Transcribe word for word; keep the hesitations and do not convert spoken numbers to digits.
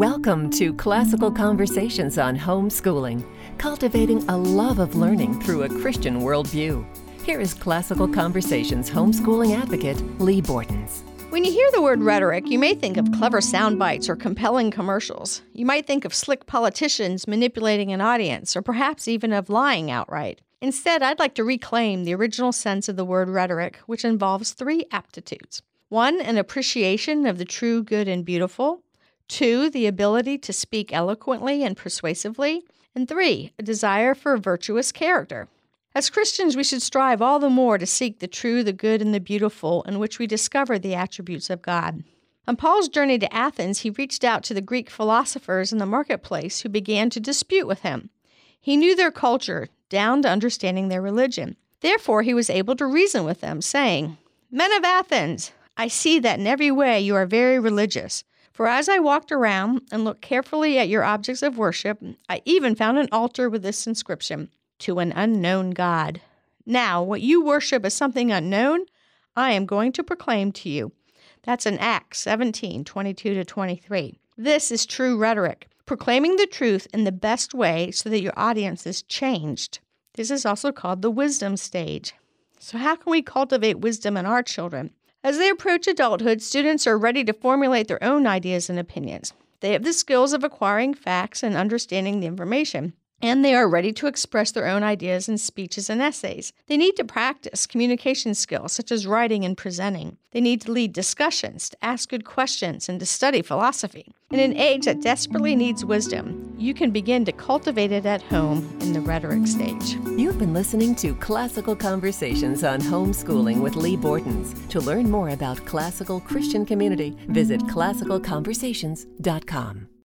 Welcome to Classical Conversations on Homeschooling, cultivating a love of learning through a Christian worldview. Here is Classical Conversations homeschooling advocate, Lee Bortons. When you hear the word rhetoric, you may think of clever sound bites or compelling commercials. You might think of slick politicians manipulating an audience, or perhaps even of lying outright. Instead, I'd like to reclaim the original sense of the word rhetoric, which involves three aptitudes. One, an appreciation of the true, good, and beautiful. Two, the ability to speak eloquently and persuasively. And three, a desire for virtuous character. As Christians, we should strive all the more to seek the true, the good, and the beautiful, in which we discover the attributes of God. On Paul's journey to Athens, he reached out to the Greek philosophers in the marketplace who began to dispute with him. He knew their culture, down to understanding their religion. Therefore, he was able to reason with them, saying, "Men of Athens, I see that in every way you are very religious. For as I walked around and looked carefully at your objects of worship, I even found an altar with this inscription, 'To an unknown God.' Now, what you worship as something unknown, I am going to proclaim to you." That's in Acts seventeen, twenty-two to twenty-three. This is true rhetoric, proclaiming the truth in the best way so that your audience is changed. This is also called the wisdom stage. So how can we cultivate wisdom in our children? As they approach adulthood, students are ready to formulate their own ideas and opinions. They have the skills of acquiring facts and understanding the information, and they are ready to express their own ideas in speeches and essays. They need to practice communication skills such as writing and presenting. They need to lead discussions, to ask good questions, and to study philosophy. In an age that desperately needs wisdom, you can begin to cultivate it at home in the rhetoric stage. You've been listening to Classical Conversations on Homeschooling with Lee Bortons. To learn more about classical Christian community, visit classical conversations dot com.